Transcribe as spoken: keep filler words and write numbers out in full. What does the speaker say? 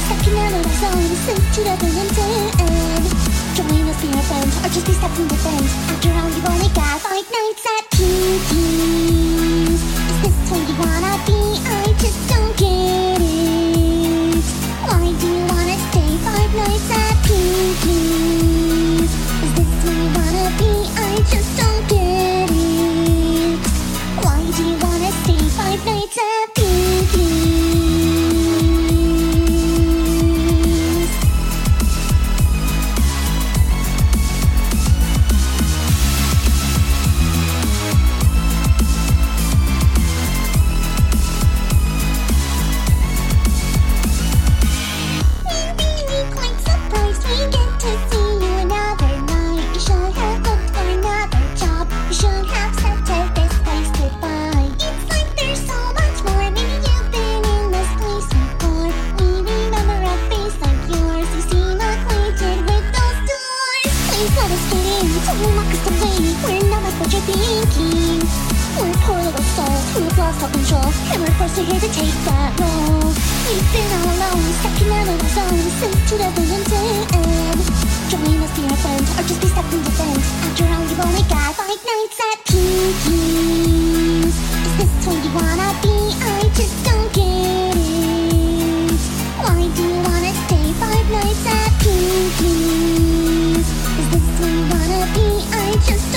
Stacking out of our zone, sleep to the end. Join us, be our friends, or just be stuck in the fence. After all, you've only got five nights at Kiki's. Is this where you wanna be? I just don't get it. Why do you wanna stay five nights at Kiki's? Is this where you wanna be? I just don't get it. Why do you wanna stay five nights at Kiki's? And we're forced to here to take that role. We've been all alone, stacking out of our zone, sleep to the end. Join us, be our friends, or just be stuck in defense. After all, you've only got five nights at Kiki's. Is this where you wanna be? I just don't get it. Why do you wanna stay five nights at Kiki's? Is this where you wanna be? I just